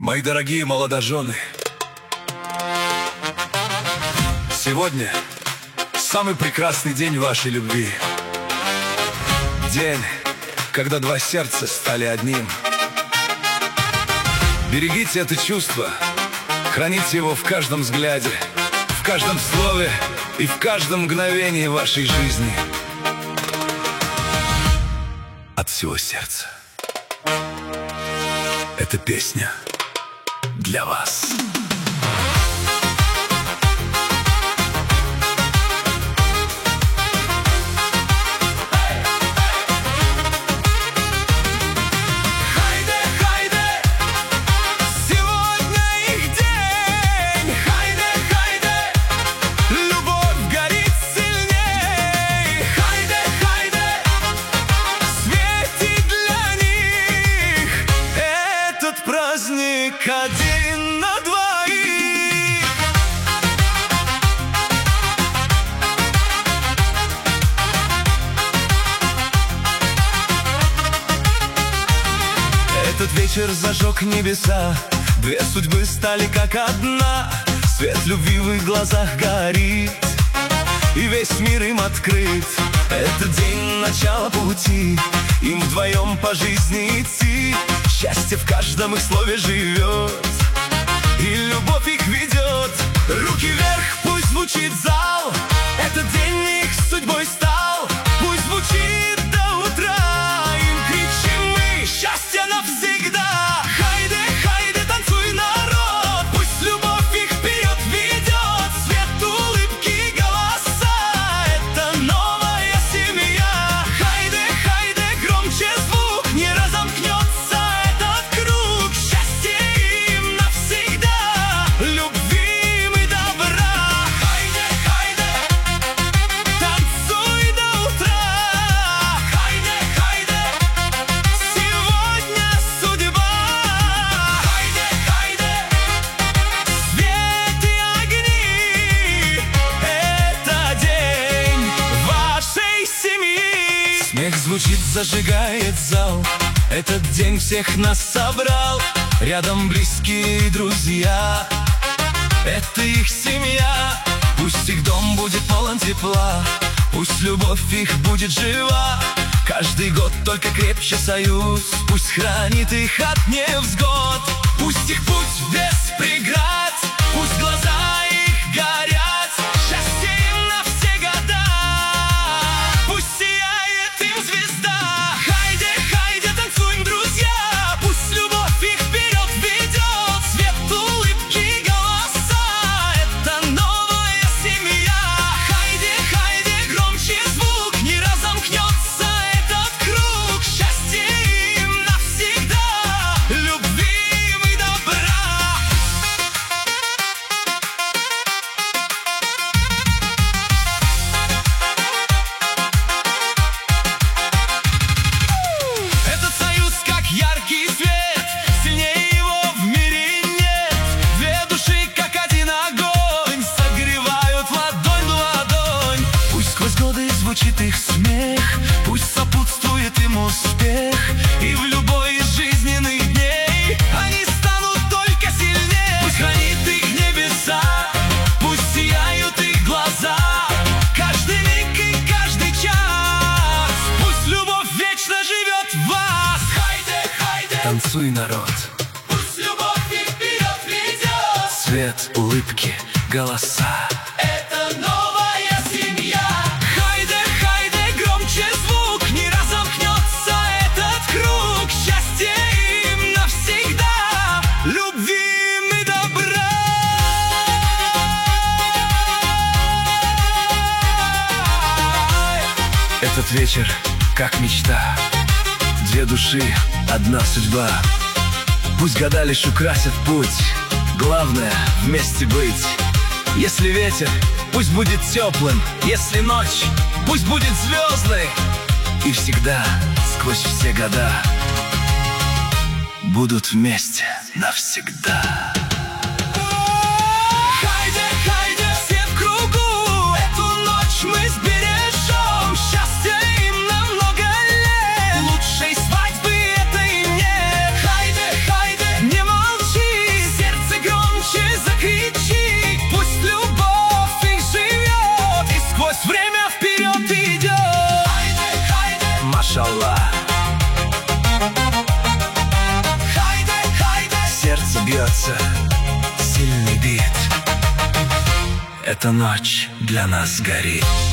Мои дорогие молодожены, сегодня самый прекрасный день вашей любви. День, когда два сердца стали одним. Берегите это чувство, храните его в каждом взгляде, в каждом слове и в каждом мгновении вашей жизни. От всего сердца. Эта песня для вас. Праздник один на двоих. Этот вечер зажег небеса, две судьбы стали как одна. Свет любви в их глазах горит, и весь мир им открыт. Этот день начала пути, им вдвоем по жизни идти. Счастье в каждом их слове живет, и любовь их ведет. Руки вверх, пусть звучит зал, этот день их судьбой стал. Пусть звучит до утра, им кричим мы: счастье навсегда! Хайде, хайде, танцуй, народ, пусть любовь их вперед ведет. Свет, улыбки, голоса, это новая семья. Хайде, хайде, громче звук, не разомкнется этот круг. Счастье им навсегда, любви им и добра. Хайде, хайде, танцуй до утра. Хайде, хайде, сегодня судьба. Хайде, хайде, свет и огни, это день вашей семьи. Смех звучит, зажигает зал, этот день всех нас собрал. Рядом близкие друзья, это их семья. Пусть их дом будет полон тепла, пусть любовь их будет жива. Каждый год только крепче союз, пусть хранит их от невзгод. Пусть их путь без преград, пусть глаза их горят. Счастье им на все года, пусть сияет им звезда. Хайде, хайде, танцуем, друзья, пусть любовь их вперед ведет. Свет, улыбки, голоса, это новая семья. Хайде, хайде, громче звук, не разомкнется этот круг. Счастье им навсегда, любви им и добра. Этот союз как яркий свет, сильнее его в мире нет. Две души как один огонь, согревают ладонь в ладонь. Пусть сквозь годы звучит их смех, пусть сопутствует им успех. И в любой из жизненных дней они станут только сильнее. Пусть хранит их небеса, пусть сияют их глаза. Каждый миг и каждый час, пусть любовь вечно живет в вас. Хайде, хайде, Танцуй, народ, пусть любовь их вперед ведет. свет, улыбки, голоса. Это новая семья. Хайде, хайде, громче звук, не разомкнется этот круг. Счастье им навсегда, любви им и добра. Этот вечер как мечта, две души, одна судьба. Пусть года лишь украсят путь, главное вместе быть. Если ветер, пусть будет теплым, если ночь, пусть будет звездной. И всегда, сквозь все года, будут вместе навсегда. Хайде, хайде, все в кругу, эту ночь мы сбережем. Счастье им на много лет, лучшей свадьбы это и нет. Хайде, хайде, не молчи, бьется сильный бит. Эта ночь для нас горит.